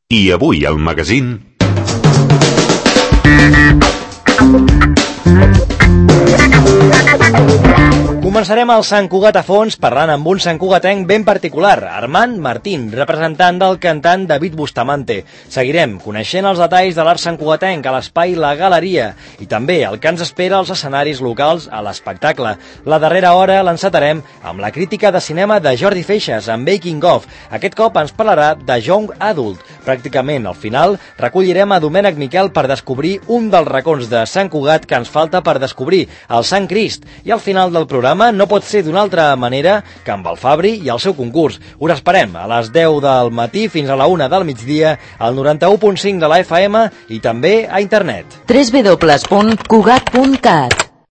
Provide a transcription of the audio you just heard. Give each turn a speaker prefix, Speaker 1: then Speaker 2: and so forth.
Speaker 1: I avui al magazín...
Speaker 2: Començarem el Sant Cugat a fons parlant amb un santcugatenc ben particular, Armand Martín, representant del cantant David Bustamante. Seguirem coneixent els detalls de l'art santcugatenc a l'espai La Galeria i també el que ens espera als escenaris locals a l'espectacle. La darrera hora l'encetarem amb la crítica de cinema de Jordi Feixas, en Making of. Aquest cop ens parlarà de Young Adult. Pràcticament al final recollirem a Domènec Miquel per descobrir un dels racons de Sant Cugat que ens falta per descobrir, el Sant Crist. I al final del programa no pot ser d'una altra manera que amb el Fabri i el seu concurs. Us esperem a les 10 del matí fins a la 1 del migdia al 91.5 de la FM i també a internet.
Speaker 3: www.cugat.cat